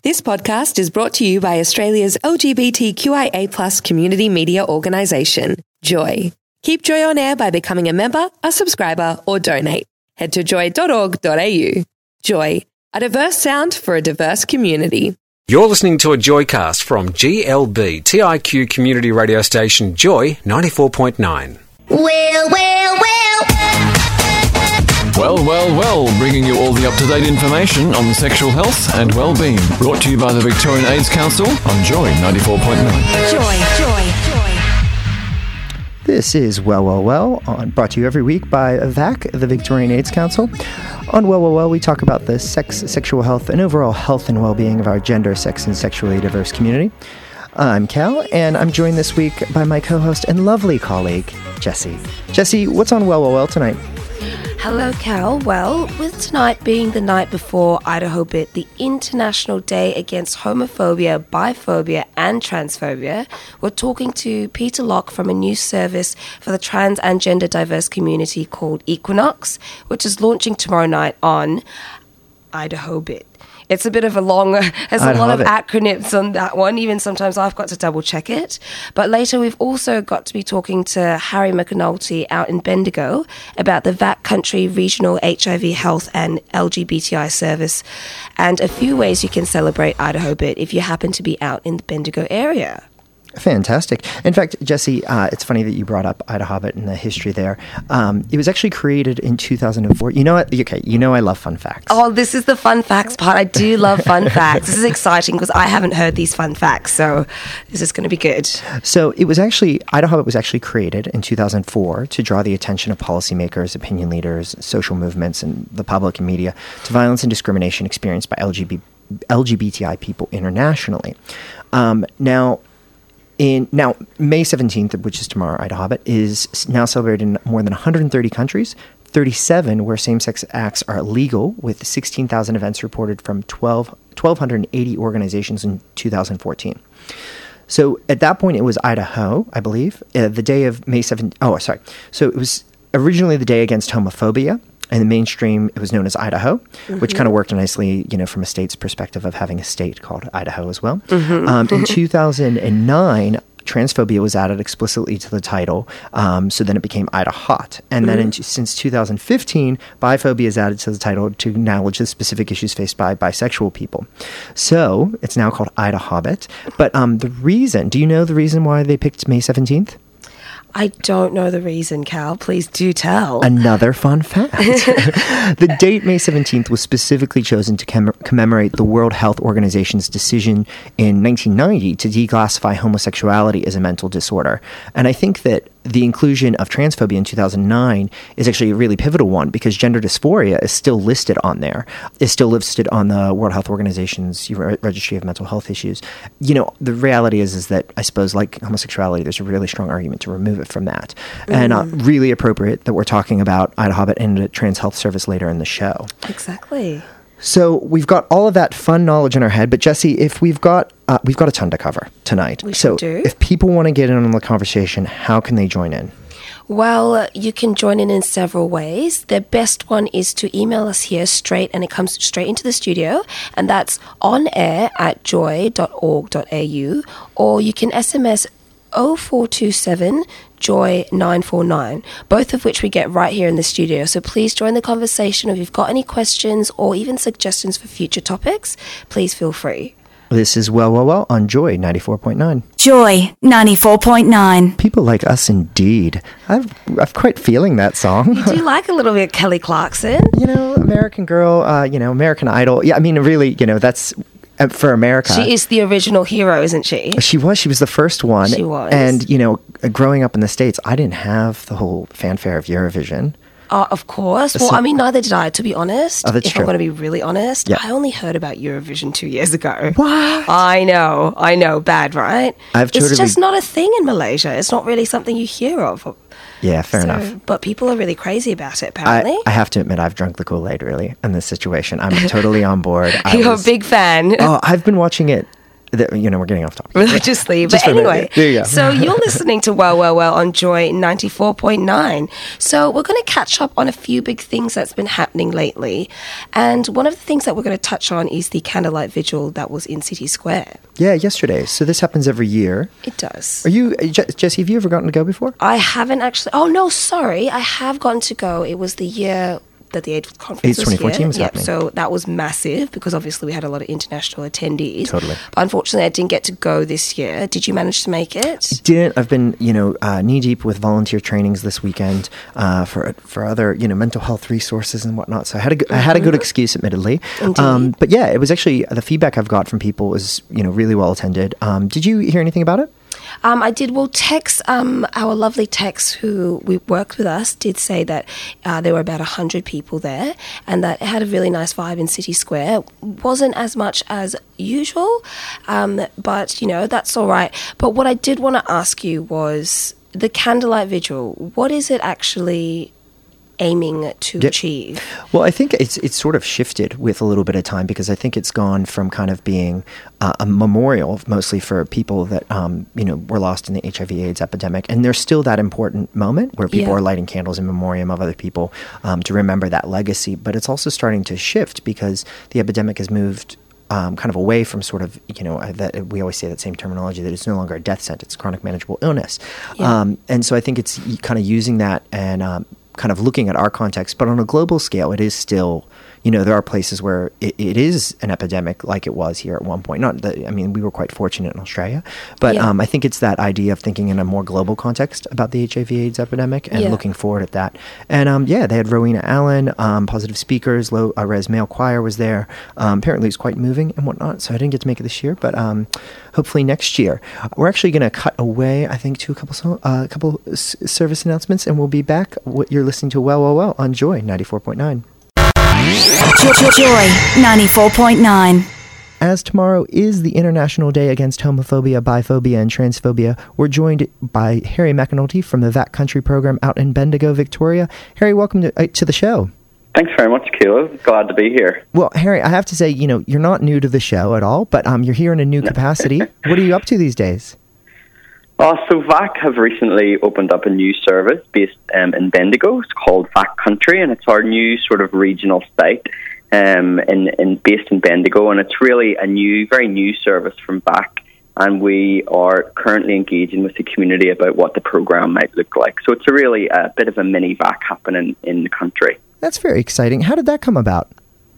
This podcast is brought to you by Australia's LGBTQIA+ community media organisation, Joy. Keep Joy on air by becoming a member, a subscriber, or donate. Head to joy.org.au. Joy, a diverse sound for a diverse community. You're listening to a Joycast from GLB, TIQ community radio station Joy 94.9. Well, bringing you all the up-to-date information on sexual health and well-being. Brought to you by the Victorian AIDS Council on Joy 94.9. Joy. This is Well, brought to you every week by VAC, the Victorian AIDS Council. On Well, we talk about the sex, sexual health, and overall health and well-being of our gender, sex, and sexually diverse community. I'm Cal, and I'm joined this week by my co-host and lovely colleague, Jessie. Jessie, what's on Well tonight? Hello, Cal. Well, with tonight being the night before Idaho Bit, the International Day Against Homophobia, Biphobia and Transphobia, we're talking to Peter Locke from a new service for the trans and gender diverse community called Equinox, which is launching tomorrow night on Idaho Bit. It's a bit of a long, there's a lot of acronyms on that one. Even sometimes I've got to double check it. But later we've also got to be talking to Harry McAnulty out in Bendigo about the VAC Country Regional HIV Health and LGBTI Service and a few ways you can celebrate Idaho Bit if you happen to be out in the Bendigo area. Fantastic. In fact, Jessie, it's funny that you brought up Idaho Bit and the history there. It was actually created in 2004. You know what? Okay, you know I love fun facts. Oh, this is the fun facts part. I do love fun facts. This is exciting because I haven't heard these fun facts, so this is going to be good. So Idaho Bit was actually created in 2004 to draw the attention of policymakers, opinion leaders, social movements, and the public and media to violence and discrimination experienced by LGBTI people internationally. Now, May 17th, which is tomorrow, Idaho Bit, is now celebrated in more than 130 countries, 37 where same-sex acts are illegal, with 16,000 events reported from 1,280 organizations in 2014. So at that point, it was Idaho, I believe, the day of May 7th. Oh, sorry. So it was originally the Day Against Homophobia. In the mainstream, it was known as Idaho, which kind of worked nicely, from a state's perspective of having a state called Idaho as well. In 2009, transphobia was added explicitly to the title, so then it became Idahot. And then since 2015, biphobia is added to the title to acknowledge the specific issues faced by bisexual people. So it's now called Idaho Bit. But do you know the reason why they picked May 17th? I don't know the reason, Cal. Please do tell. Another fun fact. The date, May 17th, was specifically chosen to commemorate the World Health Organization's decision in 1990 to declassify homosexuality as a mental disorder. And I think that the inclusion of transphobia in 2009 is actually a really pivotal one because gender dysphoria is still listed on there. It's still listed on the World Health Organization's Registry of Mental Health Issues. The reality is that I suppose, like homosexuality, there's a really strong argument to remove it from that. And really appropriate that we're talking about Idaho Bit and a trans health service later in the show. Exactly. So we've got all of that fun knowledge in our head, but Jessie, if we've got a ton to cover tonight. So if people want to get in on the conversation, how can they join in? Well, you can join in several ways. The best one is to email us here straight, and it comes straight into the studio, and that's onair@joy.org.au, or you can SMS 0427 Joy 949, both of which we get right here in the studio. So please join the conversation. If you've got any questions or even suggestions for future topics, please feel free. This is Well on Joy 94.9. Joy 94.9. People like us indeed. I've quite feeling that song. You do like a little bit of Kelly Clarkson. American Girl, American Idol. Yeah, I mean, really, that's... for America. She is the original hero, isn't she? She was the first one. She was. And, growing up in the States, I didn't have the whole fanfare of Eurovision. Of course. Well, I mean, neither did I, to be honest. Oh, that's true. If I'm going to be really honest. Yeah. I only heard about Eurovision 2 years ago. What? I know. Bad, right? It's just not a thing in Malaysia. It's not really something you hear of. Yeah, fair enough. But people are really crazy about it, apparently. I have to admit, I've drunk the Kool-Aid, really, in this situation. I'm totally on board. You're a big fan. Oh, I've been watching it we're getting off topic. Religiously. But for a minute. anyway, There you go. so you're listening to Well on Joy 94.9. So we're going to catch up on a few big things that's been happening lately. And one of the things that we're going to touch on is the candlelight vigil that was in City Square. Yeah, yesterday. So this happens every year. It does. Are you, Jessie, have you ever gotten to go before? I haven't actually. Oh, no, sorry. I have gotten to go. It was the year that the AIDS conference AIDS was 2014 here. was happening. So that was massive because obviously we had a lot of international attendees. Totally. But unfortunately, I didn't get to go this year. Did you manage to make it? Didn't. I've been, knee deep with volunteer trainings this weekend for other, mental health resources and whatnot. So I had a good excuse, admittedly. Indeed. But yeah, it was actually the feedback I've got from people was, really well attended. Did you hear anything about it? I did. Well, Tex, our lovely Tex, who we worked with us, did say that there were about 100 people there and that it had a really nice vibe in City Square. Wasn't as much as usual, but, that's all right. But what I did want to ask you was the candlelight vigil. What is it actually aiming to achieve? Well, I think it's sort of shifted with a little bit of time because I think it's gone from kind of being a memorial mostly for people that were lost in the HIV/AIDS epidemic, and there's still that important moment where people are lighting candles in memoriam of other people to remember that legacy. But it's also starting to shift because the epidemic has moved kind of away from sort of, that we always say that same terminology, that it's no longer a death sentence, chronic manageable illness. Yeah. And so I think it's kind of using that and kind of looking at our context, but on a global scale, it is still, there are places where it is an epidemic like it was here at one point. We were quite fortunate in Australia, but I think it's that idea of thinking in a more global context about the HIV/AIDS epidemic and looking forward at that. And they had Rowena Allen, positive speakers, Low Res Male Choir was there. Apparently it's quite moving and whatnot, so I didn't get to make it this year, but hopefully next year. We're actually going to cut away, I think, to a couple service announcements, and we'll be back. You're listening to Well on Joy 94.9. Joy 94.9. As tomorrow is the International Day Against Homophobia, Biphobia, and Transphobia, we're joined by Harry McAnulty from the VAC Country program out in Bendigo, Victoria. Harry, welcome to the show. Thanks very much, Keela. Glad to be here. Well, Harry, I have to say, you're not new to the show at all, but you're here in a new capacity. What are you up to these days? So VAC have recently opened up a new service based in Bendigo. It's called VAC Country, and it's our new sort of regional site based in Bendigo, and it's really a very new service from VAC, and we are currently engaging with the community about what the program might look like. So it's really a bit of a mini VAC happening in the country. That's very exciting. How did that come about?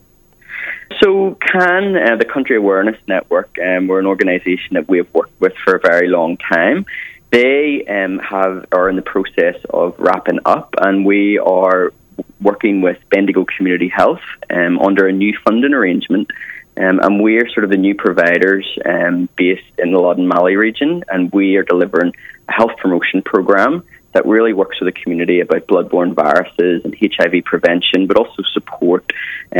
So CAN, the Country Awareness Network, we're an organisation that we have worked with for a very long time. They are in the process of wrapping up, and we are working with Bendigo Community Health under a new funding arrangement. And we're sort of the new providers based in the Loddon Mallee region, and we are delivering a health promotion programme that really works with the community about bloodborne viruses and HIV prevention, but also support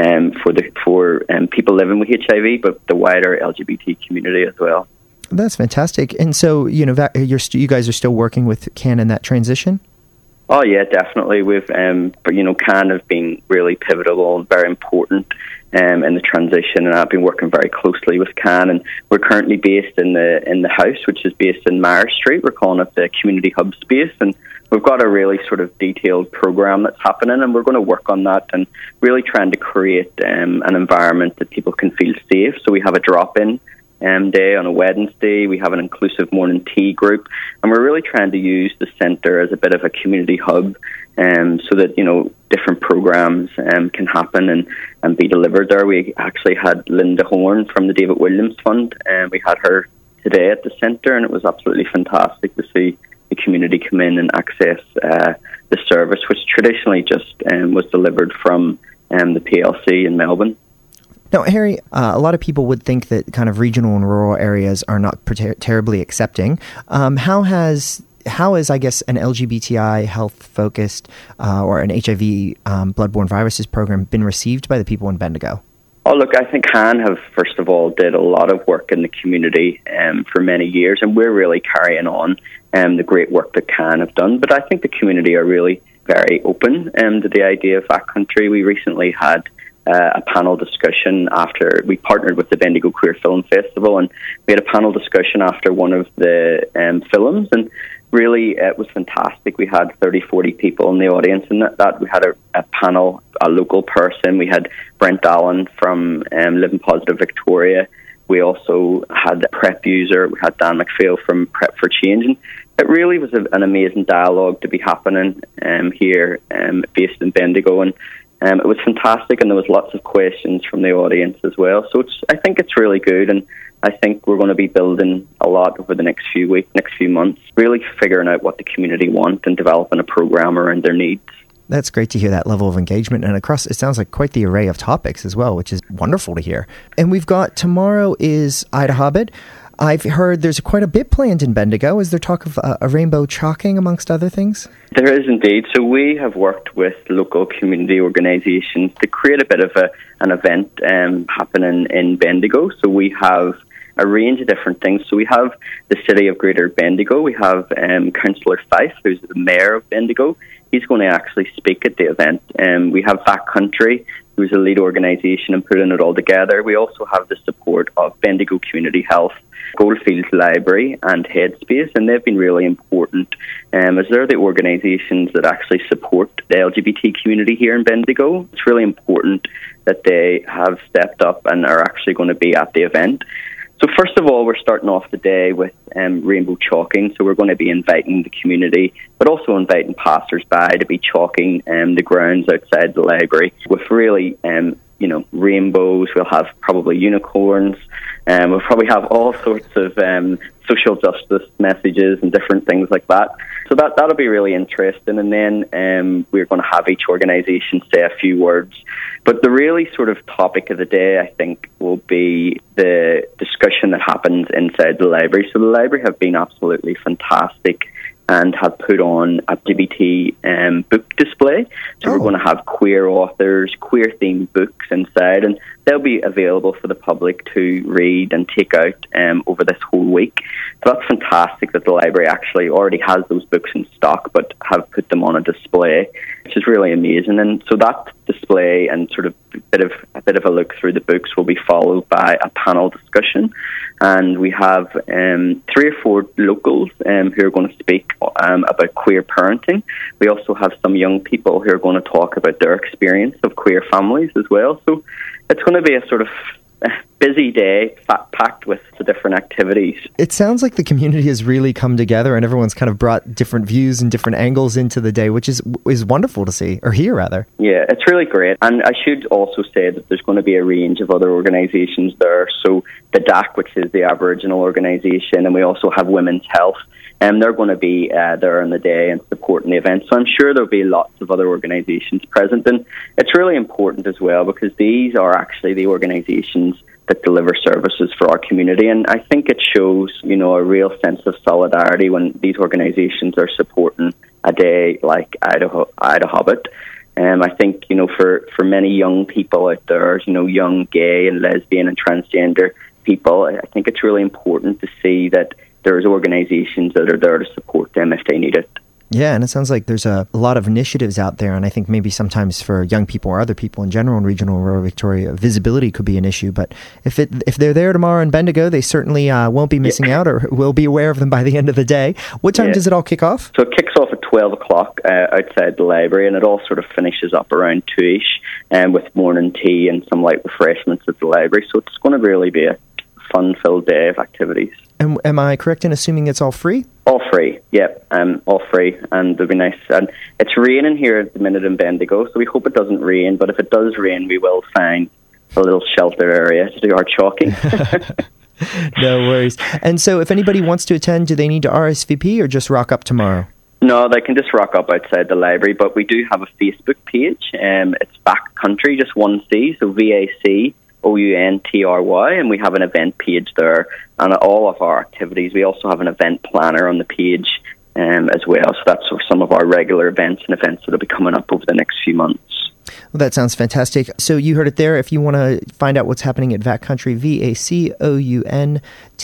for people living with HIV, but the wider LGBT community as well. That's fantastic. And so, you guys are still working with CAN in that transition? Oh yeah, definitely. We've, CAN have been really pivotal and very important in the transition, and I've been working very closely with CAN. And we're currently based in the house, which is based in Myers Street. We're calling it the Community Hub Space, and we've got a really sort of detailed program that's happening, and we're going to work on that and really trying to create an environment that people can feel safe. So we have a drop-in day on a Wednesday. We have an inclusive morning tea group, and we're really trying to use the centre as a bit of a community hub so that, different programs can happen and be delivered there. We actually had Linda Horn from the David Williams Fund, and we had her today at the centre, and it was absolutely fantastic to see the community come in and access the service, which traditionally just was delivered from the PLC in Melbourne. Now, Harry, a lot of people would think that kind of regional and rural areas are not terribly accepting. How is, I guess, an LGBTI health-focused or an HIV bloodborne viruses program been received by the people in Bendigo? Oh, look, I think CAN have, first of all, did a lot of work in the community for many years, and we're really carrying on the great work that CAN have done. But I think the community are really very open to the idea of VAC Country. We recently had a panel discussion after we partnered with the Bendigo Queer Film Festival, and we had a panel discussion after one of the films, and really it was fantastic. We had 30, 40 people in the audience, and that we had a panel, a local person. We had Brent Allen from Living Positive Victoria. We also had a PrEP user. We had Dan McPhail from Prep for Change. And it really was an amazing dialogue to be happening here, based in Bendigo. And it was fantastic, and there was lots of questions from the audience as well. So I think it's really good, and I think we're going to be building a lot over the next few weeks, next few months, really figuring out what the community want and developing a program around their needs. That's great to hear that level of engagement, and across it sounds like quite the array of topics as well, which is wonderful to hear. And we've got tomorrow is Ida Hobbit. I've heard there's quite a bit planned in Bendigo. Is there talk of a rainbow chalking amongst other things? There is indeed. So we have worked with local community organisations to create a bit of an event happening in Bendigo. So we have a range of different things. So we have the City of Greater Bendigo. We have Councillor Fife, who's the Mayor of Bendigo. He's going to actually speak at the event. We have Backcountry, who's a lead organisation and putting it all together. We also have the support of Bendigo Community Health, Goldfields Library and Headspace, and they've been really important as they're the organisations that actually support the LGBT community here in Bendigo. It's really important that they have stepped up and are actually going to be at the event. So first of all, we're starting off the day with rainbow chalking. So we're going to be inviting the community, but also inviting passers-by to be chalking the grounds outside the library with really, rainbows. We'll have probably unicorns. We'll probably have all sorts of social justice messages and different things like that. So that'll be really interesting. And then we're going to have each organisation say a few words. But the really sort of topic of the day, I think, will be the discussion that happens inside the library. So the library have been absolutely fantastic and have put on a LGBT book display. So we're going to have queer authors, queer-themed books inside, and they'll be available for the public to read and take out over this whole week. So that's fantastic that the library actually already has those books in stock, but have put them on a display, which is really amazing. And so that display and sort of a bit of a look through the books will be followed by a panel discussion. And we have 3 or 4 locals who are going to speak about queer parenting. We also have some young people who are going to talk about their experience of queer families as well. So it's going to be a sort of busy day, packed with the different activities. It sounds like the community has really come together and everyone's kind of brought different views and different angles into the day, which is wonderful to see, or hear rather. Yeah, it's really great. And I should also say that there's going to be a range of other organisations there. So the DAC, which is the Aboriginal organisation, and we also have Women's Health. They're going to be there on the day and supporting the event. So I'm sure there'll be lots of other organisations present. And it's really important as well because these are actually the organisations that deliver services for our community. And I think it shows, a real sense of solidarity when these organisations are supporting a day like Ida Hobbit. I think, for many young people out there, young gay and lesbian and transgender people, I think it's really important to see that there's organisations that are there to support them if they need it. Yeah, and it sounds like there's a lot of initiatives out there, and I think maybe sometimes for young people or other people in general in regional rural Victoria, visibility could be an issue. But if they're there tomorrow in Bendigo, they certainly won't be missing out, or will be aware of them by the end of the day. What time does it all kick off? So it kicks off at 12 o'clock outside the library, and it all sort of finishes up around 2-ish with morning tea and some light refreshments at the library. So it's going to really be a fun-filled day of activities. And am I correct in assuming it's all free? All free, yep, all free, and it'll be nice. And it's raining here at the minute in Bendigo, so we hope it doesn't rain, but if it does rain, we will find a little shelter area to do our chalking. No worries. And so if anybody wants to attend, do they need to RSVP or just rock up tomorrow? No, they can just rock up outside the library, but we do have a Facebook page. It's Backcountry, just one C, so VACOUNTRY, and we have an event page there, and all of our activities. We also have an event planner on the page as well, so that's for some of our regular events and events that will be coming up over the next few months. Well, that sounds fantastic. So you heard it there. If you want to find out what's happening at VAC Country, VACOUNTRY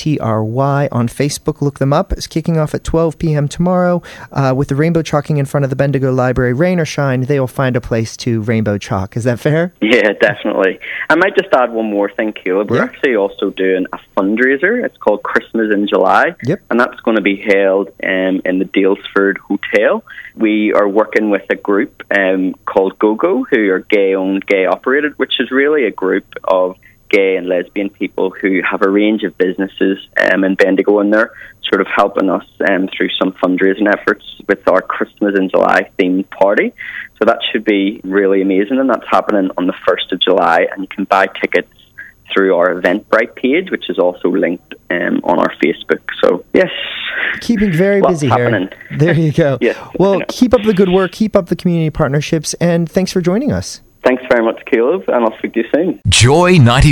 on Facebook, look them up. It's kicking off at 12 p.m. tomorrow with the rainbow chalking in front of the Bendigo Library. Rain or shine, they will find a place to rainbow chalk. Is that fair? Yeah, definitely. I might just add one more thing, Caleb. We're actually also doing a fundraiser. It's called Christmas in July. Yep. And that's going to be held in the Dalesford Hotel. We are working with a group called GoGo, who are gay-owned, gay-operated, which is really a group of gay and lesbian people who have a range of businesses in Bendigo, and they're sort of helping us through some fundraising efforts with our Christmas in July themed party. So that should be really amazing, and that's happening on the 1st of July, and you can buy tickets through our Eventbrite page, which is also linked on our Facebook. So, yes. Keeping very busy happening here. There you go. Yes, well, keep up the good work, keep up the community partnerships, and thanks for joining us. Thanks very much, Caleb, and I'll speak to you soon. Joy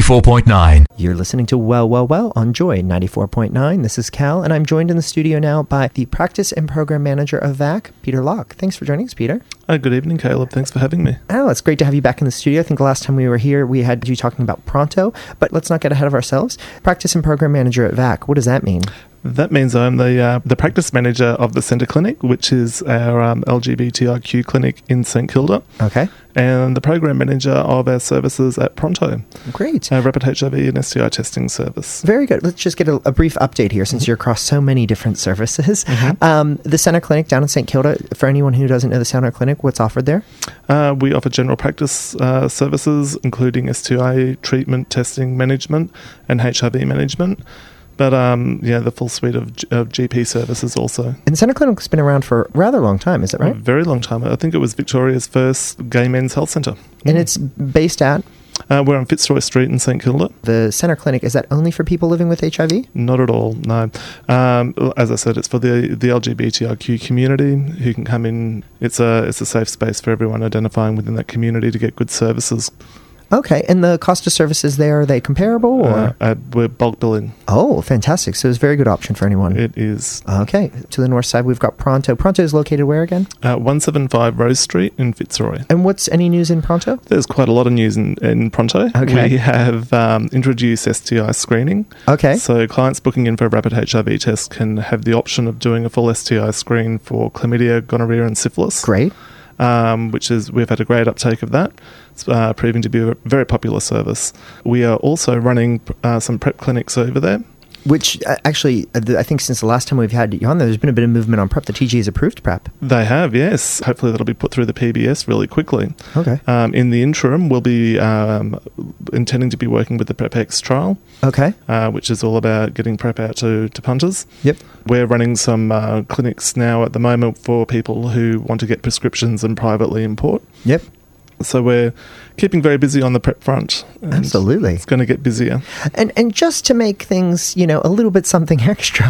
94.9. You're listening to Well on Joy 94.9. This is Cal, and I'm joined in the studio now by the Practice and Program Manager of VAC, Peter Locke. Thanks for joining us, Peter. Good evening, Caleb. Thanks for having me. Oh, it's great to have you back in the studio. I think the last time we were here, we had you talking about Pronto, but let's not get ahead of ourselves. Practice and Program Manager at VAC, what does that mean? That means I'm the practice manager of the Centre Clinic, which is our LGBTIQ clinic in St Kilda. Okay. And the program manager of our services at Pronto. Great. Our rapid HIV and STI testing service. Very good. Let's just get a brief update here since you're across so many different services. The Centre Clinic down in St Kilda, for anyone who doesn't know the Centre Clinic, what's offered there? We offer general practice services, including STI treatment, testing, management, and HIV management. But, the full suite of GP services also. And Centre Clinic's been around for a rather long time, is that right? A very long time. I think it was Victoria's first gay men's health centre. And it's based at? We're on Fitzroy Street in St Kilda. The Centre Clinic, is that only for people living with HIV? Not at all, no. As I said, it's for the LGBTIQ community who can come in. It's a safe space for everyone identifying within that community to get good services. Okay, and the cost of services there, are they comparable? Or? We're bulk billing. Oh, fantastic. So it's a very good option for anyone. It is. Okay, to the north side, we've got Pronto. Pronto is located where again? 175 Rose Street in Fitzroy. And what's any news in Pronto? There's quite a lot of news in Pronto. Okay. We have introduced STI screening. Okay. So clients booking in for a rapid HIV test can have the option of doing a full STI screen for chlamydia, gonorrhea and syphilis. Great. We've had a great uptake of that. It's proving to be a very popular service. We are also running some PrEP clinics over there. Which, actually, I think since the last time we've had you on there's been a bit of movement on PrEP. The TG has approved PrEP. They have, yes. Hopefully that'll be put through the PBS really quickly. Okay. In the interim, we'll be intending to be working with the PrEP-X trial. Okay. Which is all about getting PrEP out to punters. Yep. We're running some clinics now at the moment for people who want to get prescriptions and privately import. Yep. So we're keeping very busy on the PrEP front. Absolutely. It's going to get busier. And just to make things, a little bit something extra,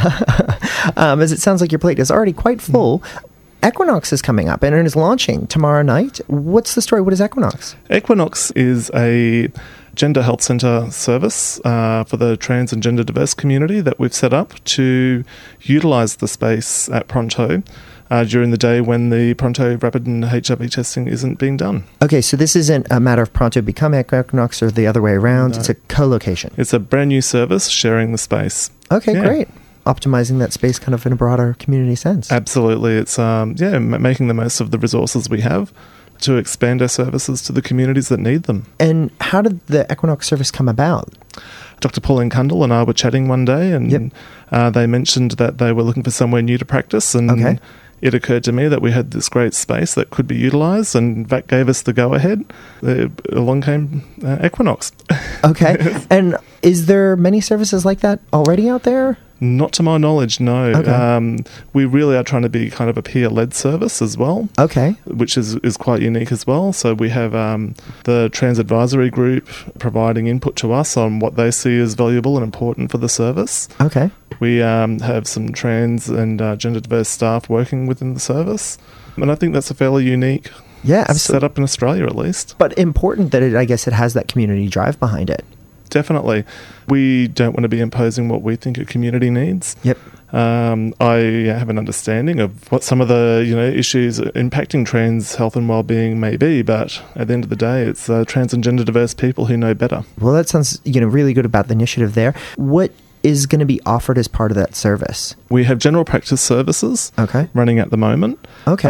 as it sounds like your plate is already quite full, Equinox is coming up and it is launching tomorrow night. What's the story? What is Equinox? Equinox is a gender health centre service for the trans and gender diverse community that we've set up to utilise the space at Pronto during the day when the Pronto rapid and HIV testing isn't being done. Okay, so this isn't a matter of Pronto become Equinox or the other way around. No. It's a co-location. It's a brand new service sharing the space. Okay, great. Optimizing that space kind of in a broader community sense. Absolutely. It's making the most of the resources we have to expand our services to the communities that need them. And how did the Equinox service come about? Dr. Pauline Cundall and I were chatting one day and they mentioned that they were looking for somewhere new to practice and it occurred to me that we had this great space that could be utilised and VAC gave us the go-ahead. Along came Equinox. Okay. And is there many services like that already out there? Not to my knowledge, no. Okay. We really are trying to be kind of a peer-led service as well. Okay. Which is quite unique as well. So we have the Trans Advisory Group providing input to us on what they see as valuable and important for the service. Okay. We have some trans and gender diverse staff working within the service. And I think that's a fairly unique setup in Australia at least. But important that it has that community drive behind it. definitely. We don't want to be imposing what we think a community needs. Yep. I have an understanding of what some of the issues impacting trans health and well-being may be, but at the end of the day, it's trans and gender diverse people who know better. Well, that sounds really good about the initiative there. What is going to be offered as part of that service? We have general practice services running at the moment. Okay.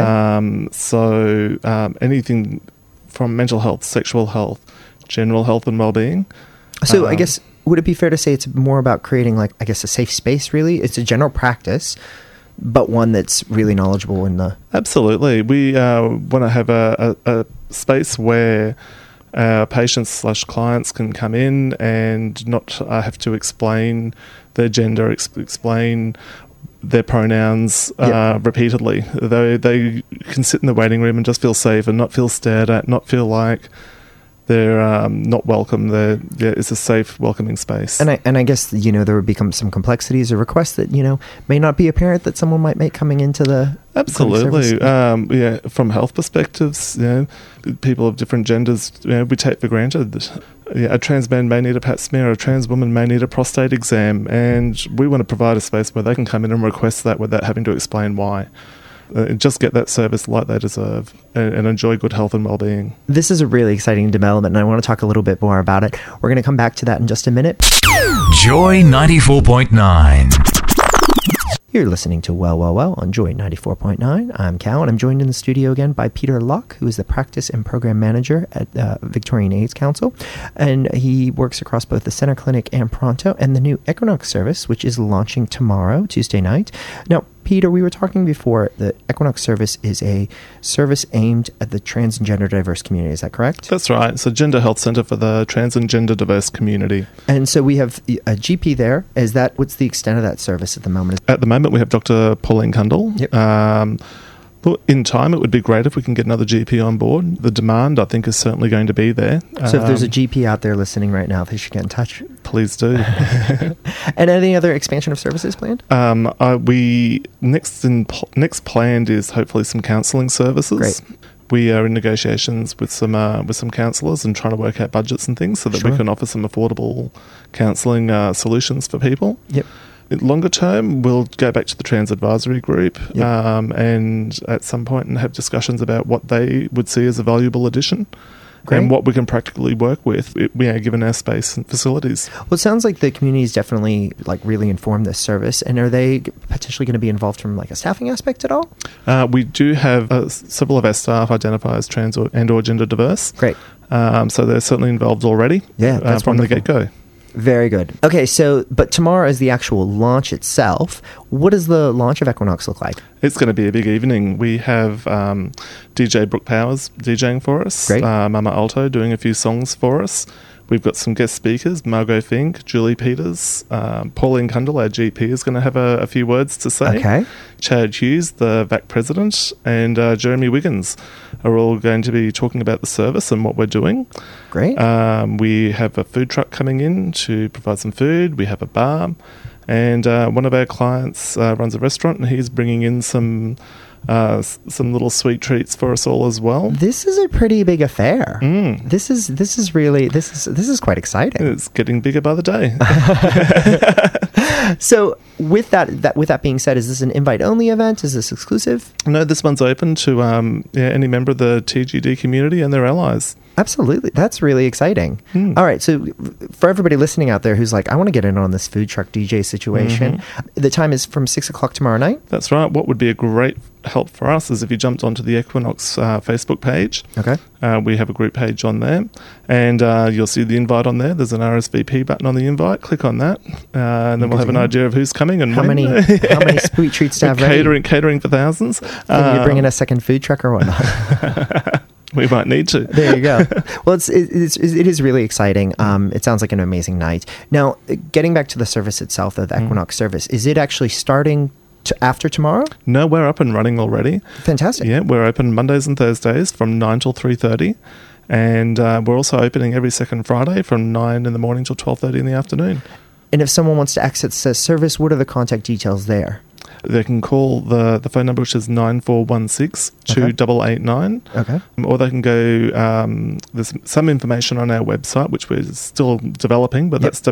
Anything from mental health, sexual health, general health and well-being. So I guess, would it be fair to say it's more about creating, a safe space, really? It's a general practice, but one that's really knowledgeable in the... Absolutely. We want to have a space where patients/clients can come in and not have to explain their gender, explain their pronouns repeatedly. They can sit in the waiting room and just feel safe and not feel stared at, not feel like they're not welcome. It's a safe, welcoming space. And I guess, there would become some complexities or requests that, may not be apparent that someone might make coming into the... Absolutely. From health perspectives, people of different genders, we take for granted that a trans man may need a pap smear, a trans woman may need a prostate exam, and we want to provide a space where they can come in and request that without having to explain why. Just get that service like they deserve and enjoy good health and well-being. This is a really exciting development, and I want to talk a little bit more about it. We're going to come back to that in just a minute. Joy 94.9. You're listening to Well on Joy 94.9. I'm Cal, and I'm joined in the studio again by Peter Locke, who is the Practice and Program Manager at Victorian AIDS Council. And he works across both the Center Clinic and Pronto and the new Equinox service, which is launching tomorrow, Tuesday night. Now, Peter, we were talking before, the Equinox service is a service aimed at the trans and gender diverse community. Is that correct? That's right. It's a gender health centre for the trans and gender diverse community. And so we have a GP there. What's the extent of that service at the moment? At the moment, we have Dr. Pauline Kundal. Yep. In time, it would be great if we can get another GP on board. The demand, I think, is certainly going to be there. So if there's a GP out there listening right now, they should get in touch. Please do. And any other expansion of services planned? We next planned is hopefully some counselling services. Great. We are in negotiations with some counsellors and trying to work out budgets and things so that we can offer some affordable counselling solutions for people. Yep. Longer term, we'll go back to the Trans Advisory Group and at some point and have discussions about what they would see as a valuable addition. Great. And what we can practically work with, given our space and facilities. Well, it sounds like the community is definitely really informed this service. And are they potentially going to be involved from a staffing aspect at all? We do have several of our staff identify as trans and or gender diverse. Great. So they're certainly involved already. Yeah, that's from wonderful. the get-go. Very good. Okay, but tomorrow is the actual launch itself. What does the launch of Equinox look like? It's going to be a big evening. We have DJ Brooke Powers DJing for us. Great. Mama Alto doing a few songs for us. We've got some guest speakers, Margot Fink, Julie Peters, Pauline Kundal, our GP, is going to have a few words to say. Okay. Chad Hughes, the VAC president, and Jeremy Wiggins are all going to be talking about the service and what we're doing. Great. We have a food truck coming in to provide some food. We have a bar. And one of our clients runs a restaurant, and he's bringing in some little sweet treats for us all as well. This is a pretty big affair. This is quite exciting. It's getting bigger by the day. So with that being said, is this an invite-only event? Is this exclusive? No, this one's open to any member of the TGD community and their allies. Absolutely. That's really exciting. All right. So for everybody listening out there who's like, I want to get in on this food truck DJ situation, the time is from 6 o'clock tomorrow night? That's right. What would be a great help for us is if you jumped onto the Equinox Facebook page. Okay. We have a group page on there, and you'll see the invite on there. There's an RSVP button on the invite. Click on that, and then we'll have an idea of who's coming and how many sweet treats to have ready. Catering for thousands. Can you bring in a second food truck or whatnot? We might need to. There you go. Well, it is really exciting. It sounds like an amazing night. Now, getting back to the service itself, the Equinox service, is it actually starting after tomorrow? No, we're up and running already. Fantastic. Yeah, we're open Mondays and Thursdays from 9 till 3:30. And we're also opening every second Friday from 9 in the morning till 12:30 in the afternoon. And if someone wants to access the service, what are the contact details there? They can call the phone number, which is 9416-2889. Okay. Or they can go, there's some information on our website, which we're still developing, but that's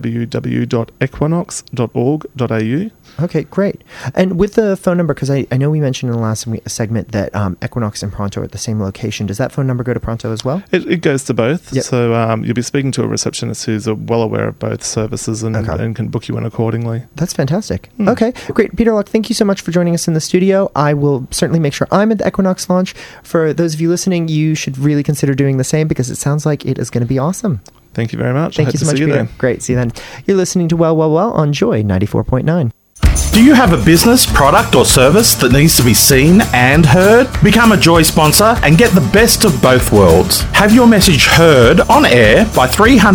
www.equinox.org.au. Okay, great. And with the phone number, because I know we mentioned in the last segment that Equinox and Pronto are at the same location. Does that phone number go to Pronto as well? It goes to both. Yep. So you'll be speaking to a receptionist who's well aware of both services and can book you in accordingly. That's fantastic. Okay, great. Peter Locke, thank you so much for joining us in the studio. I will certainly make sure I'm at the Equinox launch. For those of you listening, you should really consider doing the same because it sounds like it is going to be awesome. Thank you very much. Thank you so much, Peter. Great. See you then. You're listening to Well on Joy 94.9. Do you have a business, product or service that needs to be seen and heard? Become a Joy sponsor and get the best of both worlds. Have your message heard on air by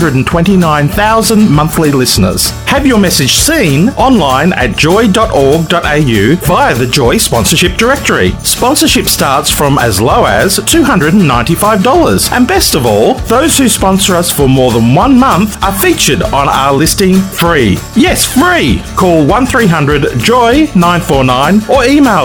329,000 monthly listeners. Have your message seen online at joy.org.au via the Joy sponsorship directory. Sponsorship starts from as low as $295. And best of all, those who sponsor us for more than 1 month are featured on our listing free. Yes, free! Call 1300-JOY-949 or email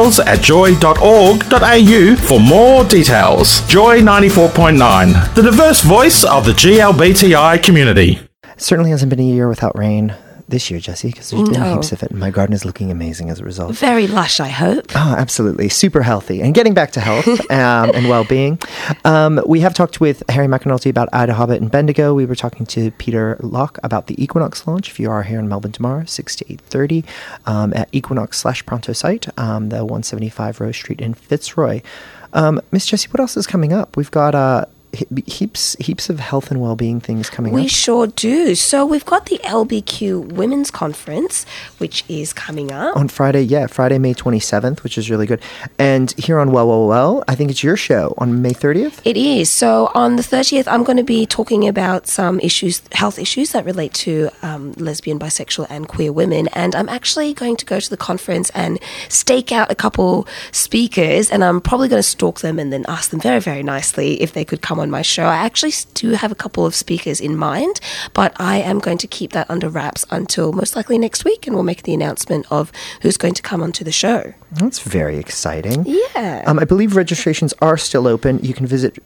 sales@joy.org.au for more details. Joy 94.9, the diverse voice of the GLBTI community. Certainly hasn't been a year without rain this year, Jessie, because there's been heaps of it, and my garden is looking amazing as a result. Very lush, I hope. Oh, absolutely. Super healthy. And getting back to health and well-being, we have talked with Harry McAnulty about Ida Hobbit and Bendigo. We were talking to Peter Locke about the Equinox launch. If you are here in Melbourne tomorrow, 6 to 8:30 at Equinox/Pronto site, the 175 Rose Street in Fitzroy. Miss Jessie, what else is coming up? We've got heaps of health and well-being things coming up. We sure do. So we've got the LBQ Women's Conference, which is coming up. On Friday, Friday, May 27th, which is really good. And here on Well, I think it's your show on May 30th? It is. So on the 30th, I'm going to be talking about some health issues that relate to lesbian, bisexual and queer women. And I'm actually going to go to the conference and stake out a couple speakers, and I'm probably going to stalk them and then ask them very, very nicely if they could come on my show. I actually do have a couple of speakers in mind, but I am going to keep that under wraps until most likely next week, and we'll make the announcement of who's going to come onto the show. That's very exciting. Yeah. I believe registrations are still open. You can visit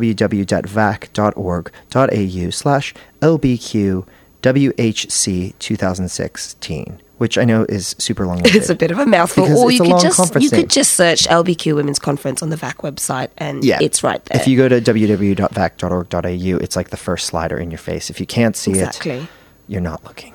www.vac.org.au/LBQWHC 2016. Which I know is super long. It's a bit of a mouthful. Because or it's you could just search LBQ Women's Conference on the VAC website, and it's right there. If you go to www.vac.org.au, it's like the first slider in your face. If you can't see it, you're not looking.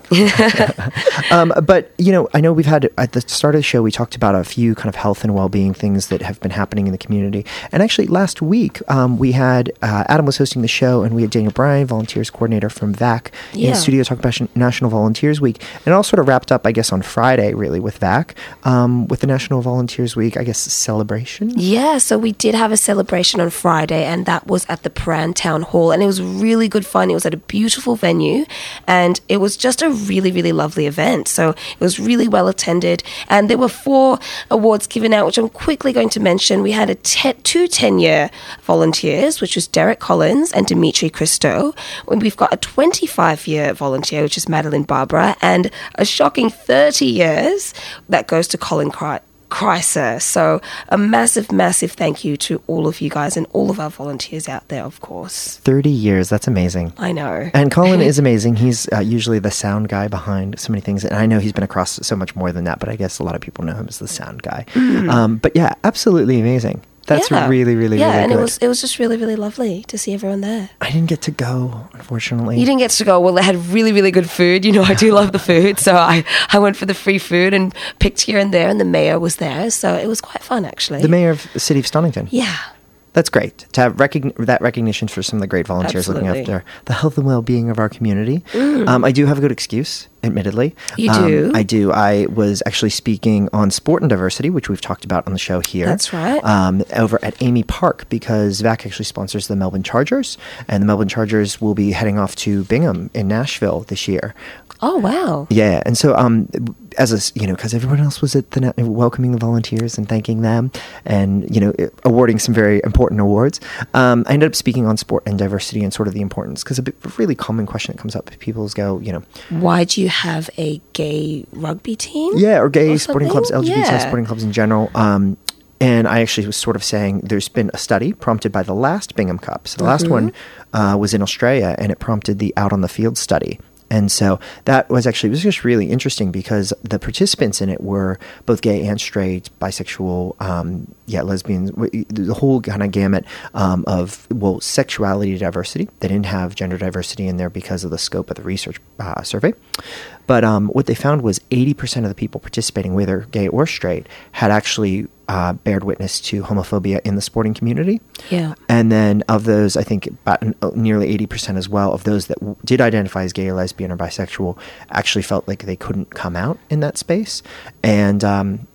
But, I know we've had, at the start of the show, we talked about a few kind of health and well-being things that have been happening in the community. And actually, last week, we had, Adam was hosting the show, and we had Daniel Bryan, Volunteers Coordinator from VAC, in the studio talking about National Volunteers Week. And it all sort of wrapped up, I guess, on Friday, really, with VAC, with the National Volunteers Week, I guess, celebration. Yeah, so we did have a celebration on Friday, and that was at the Prahran Town Hall. And it was really good fun. It was at a beautiful venue, and it was just a really, really lovely event. So it was really well attended, and there were 4 awards given out, which I'm quickly going to mention. We had two 10-year volunteers, which was Derek Collins and Dimitri Christo. We've got a 25-year volunteer, which is Madeline Barbara, and a shocking 30 years that goes to Colin Chrysler. So a massive, massive thank you to all of you guys and all of our volunteers out there, of course. 30 years. That's amazing. I know. And Colin is amazing. He's usually the sound guy behind so many things. And I know he's been across so much more than that, but I guess a lot of people know him as the sound guy. But yeah, absolutely amazing. That's really, really, really and good. it was just really, really lovely to see everyone there. I didn't get to go, unfortunately. You didn't get to go. Well, they had really, really good food. I do love the food. So I went for the free food and picked here and there, and the mayor was there. So it was quite fun, actually. The mayor of the city of Stonington? Yeah. That's great to have that recognition for some of the great volunteers looking after the health and well-being of our community. I do have a good excuse, admittedly. You do? I do. I was actually speaking on sport and diversity, which we've talked about on the show here. That's right. Over at Amy Park, because VAC actually sponsors the Melbourne Chargers, and the Melbourne Chargers will be heading off to Bingham in Nashville this year. Oh, wow. Yeah, and so because everyone else was at the welcoming the volunteers and thanking them, and awarding some very important awards. I ended up speaking on sport and diversity and sort of the importance, because a really common question that comes up, people go, why do you have a gay rugby team? Yeah, or gay sporting clubs, LGBT sporting clubs in general. And I actually was sort of saying there's been a study prompted by the last Bingham Cup. So the last one was in Australia, and it prompted the Out on the Field study. And so that was just really interesting, because the participants in it were both gay and straight, bisexual, lesbians, the whole kind of gamut of sexuality diversity. They didn't have gender diversity in there because of the scope of the research survey. But what they found was 80% of the people participating, whether gay or straight, had actually bared witness to homophobia in the sporting community. Yeah. And then of those, I think about nearly 80% as well, of those that did identify as gay or lesbian or bisexual actually felt like they couldn't come out in that space. And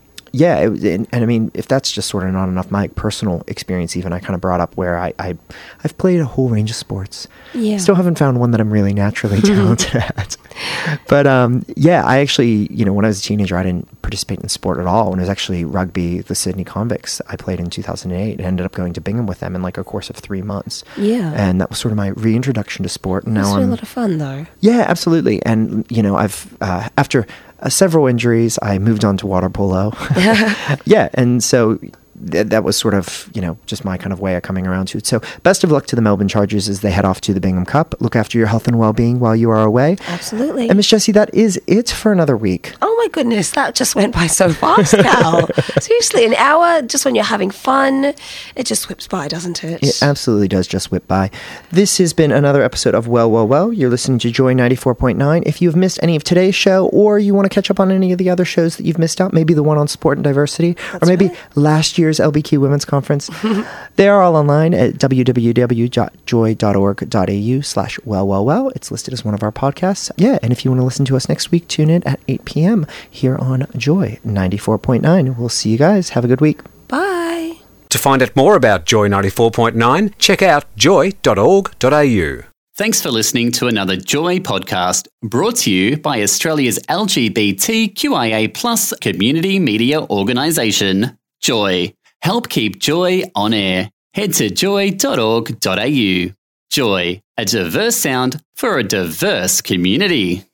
and I mean, if that's just sort of not enough, my personal experience, even I kind of brought up where I've played a whole range of sports. Yeah. Still haven't found one that I'm really naturally talented at. But I actually, when I was a teenager, I didn't participate in sport at all. When it was actually rugby, the Sydney Convicts, I played in 2008 and ended up going to Bingham with them in like a course of 3 months. Yeah. And that was sort of my reintroduction to sport. And now a lot of fun, though. Yeah, absolutely. And, I've, after several injuries, I moved on to water polo. Yeah, and so that was sort of, just my kind of way of coming around to it. So best of luck to the Melbourne Chargers as they head off to the Bingham Cup. Look after your health and well-being while you are away. Absolutely. And Miss Jessie, that is it for another week. Oh my goodness, that just went by so fast, Cal. Seriously, an hour just when you're having fun, it just whips by, doesn't it? It absolutely does just whip by. This has been another episode of Well. You're listening to Joy 94.9. If you've missed any of today's show, or you want to catch up on any of the other shows that you've missed out, maybe the one on sport and diversity, or maybe last year's LBQ Women's Conference, they are all online at www.joy.org.au/well. It's listed as one of our podcasts. Yeah, and if you want to listen to us next week, tune in at 8 p.m. here on Joy 94.9. We'll see you guys. Have a good week. Bye. To find out more about Joy 94.9, check out joy.org.au. Thanks for listening to another Joy podcast, brought to you by Australia's LGBTQIA+ community media organisation, Joy. Help keep Joy on air. Head to joy.org.au. Joy, a diverse sound for a diverse community.